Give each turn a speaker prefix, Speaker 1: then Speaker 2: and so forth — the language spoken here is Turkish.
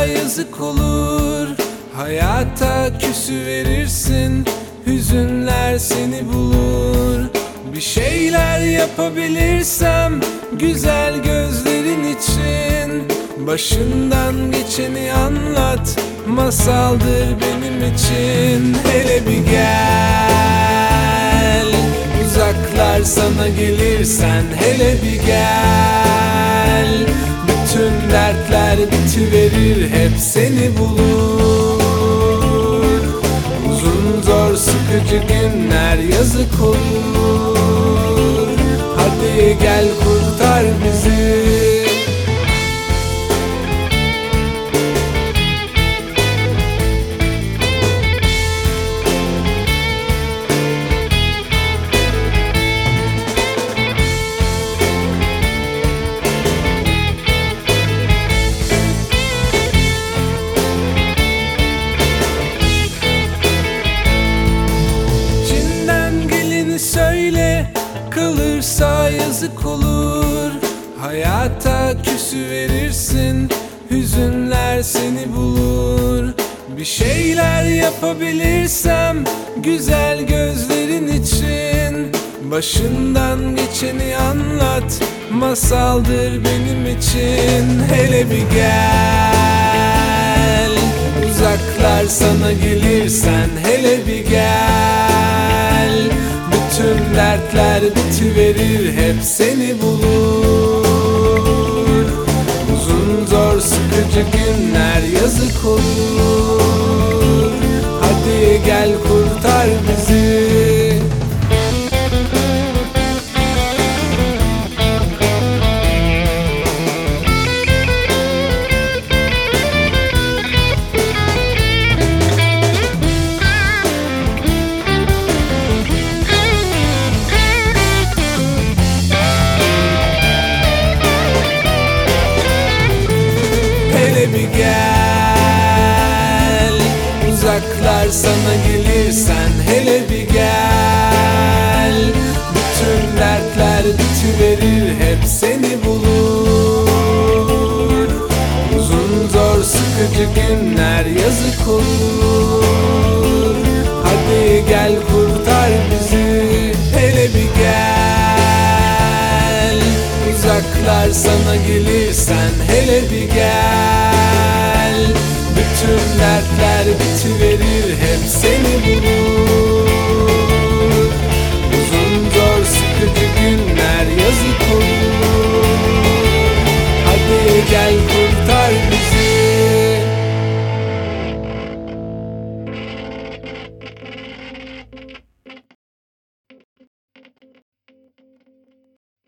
Speaker 1: kalırsa yazık olur. Hayata küsüverirsin, hüzünler seni bulur. Bir şeyler yapabilirsem güzel gözlerin için, başından geçeni anlat, masaldır benim için. Hele bir gel, uzaklar sana gelirsen hele bir gel. Bütün dertler bitiverir, hep seni bulur. Uzun zor sıkıcı günler yazık olur. Hadi gel kurtar bizi. Söyle, kalırsa yazık olur. Hayata küsüverirsin, hüzünler seni bulur. Bir şeyler yapabilirsem güzel gözlerin için, başından geçeni anlat, masaldır benim için. Hele bir gel, uzaklar sana gelirsen hele bir gel. Bütün dertler bitiverir, hep seni bulur. Uzun zor sıkıcı günler yazık olur. Hadi gel kurtar bizi. Hele bir gel, uzaklar sana gelirsen hele bir gel. Bütün dertler bitiverir, hep seni bulur. Uzun zor sıkıcı günler yazık olur. Hadi gel kurtar bizi. Hele bir gel, uzaklar sana gelirsen hele bir gel. Bütün dertler bitiverir,